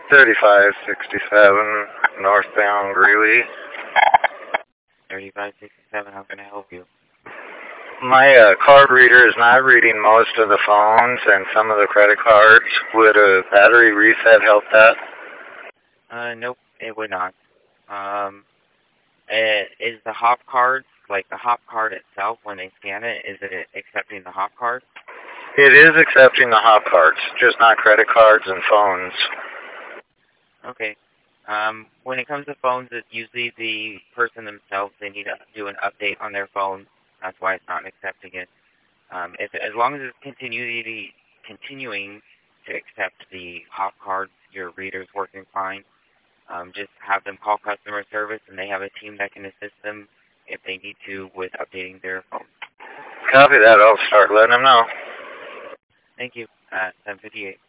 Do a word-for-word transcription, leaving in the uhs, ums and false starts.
thirty-five sixty-seven, northbound Greeley. thirty-five sixty-seven, how can I help you? My uh, card reader is not reading most of the phones and some of the credit cards. Would a battery reset help that? Uh, nope, it would not. Um, eh, is the hop card, like the hop card itself, when they scan it, is it accepting the hop card? It is accepting the hop cards, just not credit cards and phones. Okay. Um, when it comes to phones, it's usually the person themselves. They need to do an update on their phone. That's why it's not accepting it. Um, if as long as it's continually continuing to accept the hop cards, your reader's working fine. Um, just have them call customer service, and they have a team that can assist them if they need to with updating their phone. Copy that. I'll start letting them know. Thank you. Uh, seven fifty-eight.